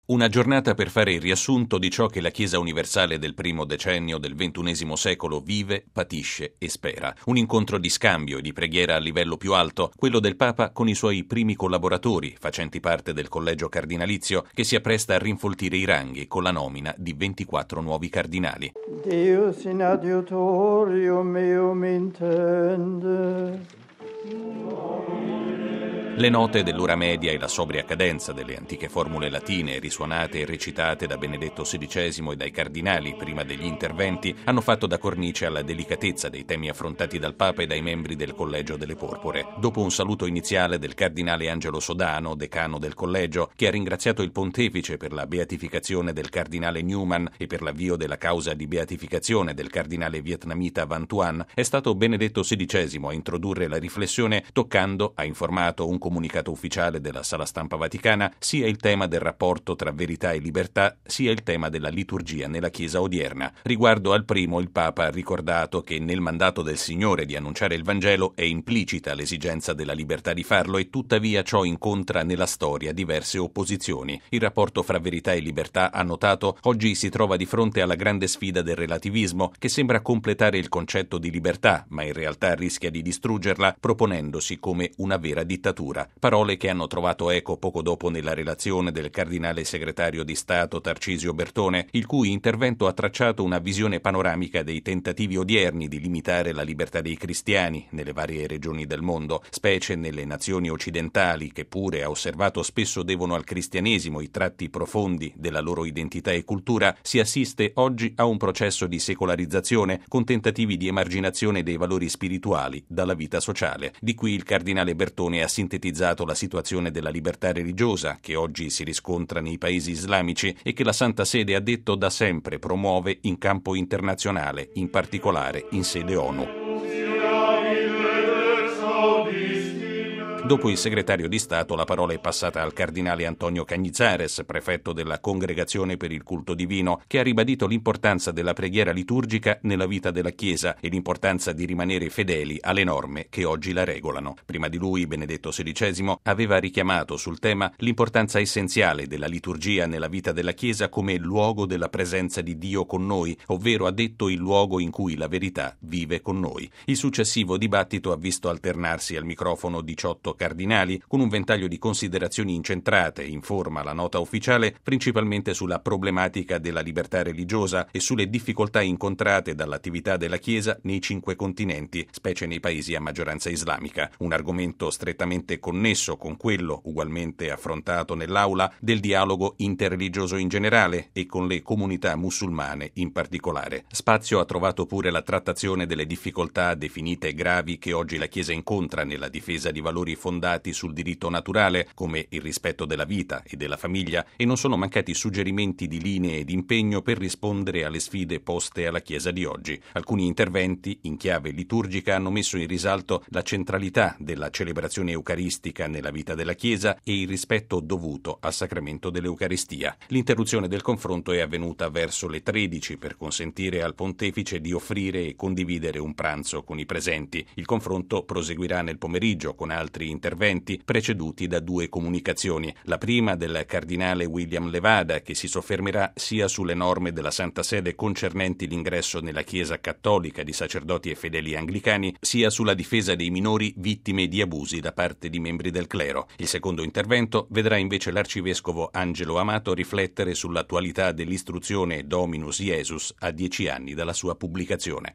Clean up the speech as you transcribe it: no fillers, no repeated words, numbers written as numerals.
Una giornata per fare il riassunto di ciò che la Chiesa universale del primo decennio del XXI secolo vive, patisce e spera. Un incontro di scambio e di preghiera a livello più alto, quello del Papa con i suoi primi collaboratori, facenti parte del collegio cardinalizio, che si appresta a rinfoltire i ranghi con la nomina di 24 nuovi cardinali. Deus in adiutorium meum intende. Le note dell'ora media e la sobria cadenza delle antiche formule latine risuonate e recitate da Benedetto XVI e dai cardinali prima degli interventi hanno fatto da cornice alla delicatezza dei temi affrontati dal Papa e dai membri del Collegio delle Porpore. Dopo un saluto iniziale del cardinale Angelo Sodano, decano del collegio, che ha ringraziato il pontefice per la beatificazione del cardinale Newman e per l'avvio della causa di beatificazione del cardinale vietnamita Van Thuan, è stato Benedetto XVI a introdurre la riflessione toccando, ha informato un comunicato ufficiale della Sala Stampa Vaticana, sia il tema del rapporto tra verità e libertà, sia il tema della liturgia nella Chiesa odierna. Riguardo al primo, il Papa ha ricordato che nel mandato del Signore di annunciare il Vangelo è implicita l'esigenza della libertà di farlo e tuttavia ciò incontra nella storia diverse opposizioni. Il rapporto fra verità e libertà, ha notato, oggi si trova di fronte alla grande sfida del relativismo, che sembra completare il concetto di libertà, ma in realtà rischia di distruggerla, proponendosi come una vera dittatura. Parole che hanno trovato eco poco dopo nella relazione del cardinale segretario di Stato Tarcisio Bertone, il cui intervento ha tracciato una visione panoramica dei tentativi odierni di limitare la libertà dei cristiani nelle varie regioni del mondo, specie nelle nazioni occidentali che pure, ha osservato, spesso devono al cristianesimo i tratti profondi della loro identità e cultura. Si assiste oggi a un processo di secolarizzazione con tentativi di emarginazione dei valori spirituali dalla vita sociale. Di qui il cardinale Bertone ha sintetizzato la situazione della libertà religiosa che oggi si riscontra nei paesi islamici e che la Santa Sede, ha detto, da sempre promuove in campo internazionale, in particolare in sede ONU. Dopo il segretario di Stato la parola è passata al cardinale Antonio Cañizares, prefetto della Congregazione per il Culto Divino, che ha ribadito l'importanza della preghiera liturgica nella vita della Chiesa e l'importanza di rimanere fedeli alle norme che oggi la regolano. Prima di lui, Benedetto XVI aveva richiamato sul tema l'importanza essenziale della liturgia nella vita della Chiesa come luogo della presenza di Dio con noi, ovvero, ha detto, il luogo in cui la verità vive con noi. Il successivo dibattito ha visto alternarsi al microfono 18 cardinali con un ventaglio di considerazioni incentrate, informa la nota ufficiale, principalmente sulla problematica della libertà religiosa e sulle difficoltà incontrate dall'attività della Chiesa nei 5 continenti, specie nei paesi a maggioranza islamica, un argomento strettamente connesso con quello, ugualmente affrontato nell'aula, del dialogo interreligioso in generale e con le comunità musulmane in particolare. Spazio ha trovato pure la trattazione delle difficoltà definite gravi che oggi la Chiesa incontra nella difesa di valori fondati sul diritto naturale, come il rispetto della vita e della famiglia, e non sono mancati suggerimenti di linee e di impegno per rispondere alle sfide poste alla Chiesa di oggi. Alcuni interventi, in chiave liturgica, hanno messo in risalto la centralità della celebrazione eucaristica nella vita della Chiesa e il rispetto dovuto al sacramento dell'Eucaristia. L'interruzione del confronto è avvenuta verso le 13 per consentire al pontefice di offrire e condividere un pranzo con i presenti. Il confronto proseguirà nel pomeriggio con altri interventi preceduti da 2 comunicazioni. La prima del cardinale William Levada, che si soffermerà sia sulle norme della Santa Sede concernenti l'ingresso nella Chiesa cattolica di sacerdoti e fedeli anglicani, sia sulla difesa dei minori vittime di abusi da parte di membri del clero. Il secondo intervento vedrà invece l'arcivescovo Angelo Amato riflettere sull'attualità dell'istruzione Dominus Iesus a 10 anni dalla sua pubblicazione.